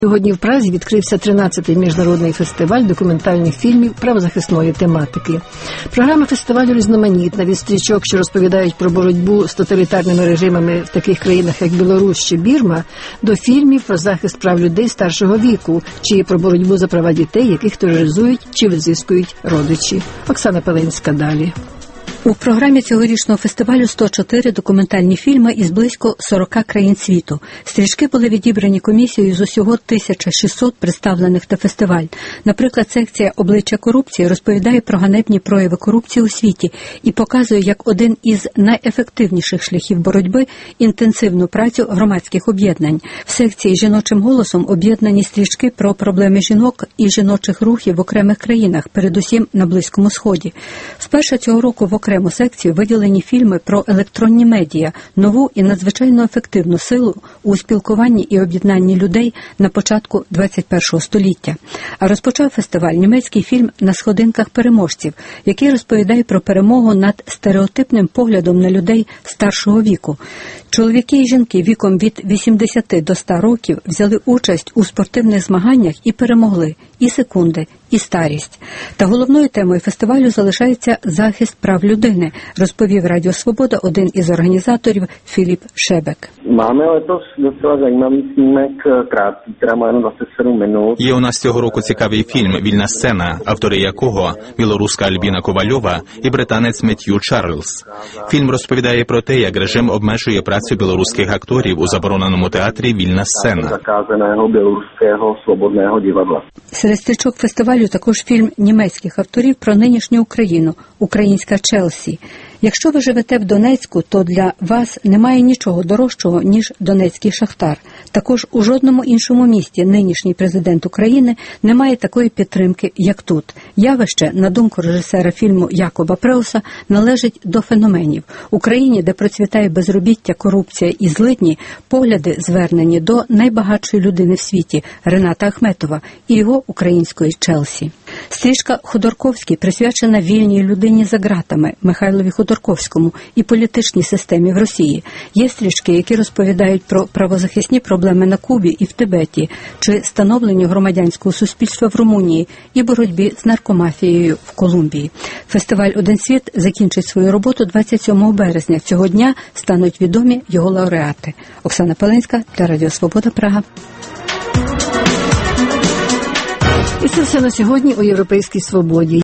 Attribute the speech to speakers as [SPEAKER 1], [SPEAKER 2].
[SPEAKER 1] Сьогодні в Празі відкрився 13-й міжнародний фестиваль документальних фільмів правозахисної тематики. Програма фестивалю різноманітна, від стрічок, що розповідають про боротьбу з тоталітарними режимами в таких країнах, як Білорусь чи Бірма, до фільмів про захист прав людей старшого віку, чи про боротьбу за права дітей, яких тероризують чи відзискують родичі. Оксана Пеленська далі.
[SPEAKER 2] У програмі цьогорічного фестивалю 104 документальні фільми із близько 40 країн світу. Стрічки були відібрані комісією з усього 1600 представлених на фестиваль. Наприклад, секція «Обличчя корупції» розповідає про ганебні прояви корупції у світі і показує, як один із найефективніших шляхів боротьби – інтенсивну працю громадських об'єднань. В секції «Жіночим голосом» об'єднані стрічки про проблеми жінок і жіночих рухів в окремих країнах, передусім на Близькому Сході. Вперше цього року в окрему секцію виділені фільми про електронні медіа, нову і надзвичайно ефективну силу у спілкуванні і об'єднанні людей на початку 21-го століття. А розпочав фестиваль німецький фільм «На сходинках переможців», який розповідає про перемогу над стереотипним поглядом на людей старшого віку. Чоловіки і жінки віком від 80 до 100 років взяли участь у спортивних змаганнях і перемогли і секунди, і старість. Та головною темою фестивалю залишається захист прав людини, розповів Радіо Свобода один із організаторів Філіп Шебек.
[SPEAKER 3] Máme letos docela zajímavý snímek, krátký, která má jenom 27 minut.
[SPEAKER 4] Є у нас цього року цікавий фільм «Вільна сцена», автори якого білоруська Альбіна Ковальова і британець Меттью Чарльз. Фільм розповідає про те, як режим обмежує працю білоруських акторів у забороненому театрі «Вільна сцена».
[SPEAKER 3] Заказаného білоруського свободного дивадла.
[SPEAKER 2] Серед стрічок фестивалю також фільм німецьких авторів про нинішню Україну «Українська Челсі». Якщо ви живете в Донецьку, то для вас немає нічого дорожчого, ніж донецький Шахтар. Також у жодному іншому місті нинішній президент України не має такої підтримки, як тут. Явище, на думку режисера фільму Якоба Преуса, належить до феноменів. В Україні, де процвітає безробіття, корупція і злидні, погляди звернені до найбагатшої людини в світі – Рената Ахметова і його української Челсі. Стрічка «Ходорковський» присвячена вільній людині за ґратами Михайлові Ходорковському і політичній системі в Росії. Є стрічки, які розповідають про правозахисні проблеми на Кубі і в Тибеті, чи становленню громадянського суспільства в Румунії і боротьбі з наркомафією в Колумбії. Фестиваль «Один світ» закінчить свою роботу 27 березня. Цього дня стануть відомі його лауреати. Оксана Пеленська для Радіо Свобода, Прага.
[SPEAKER 1] І це все на сьогодні у «Європейській свободі».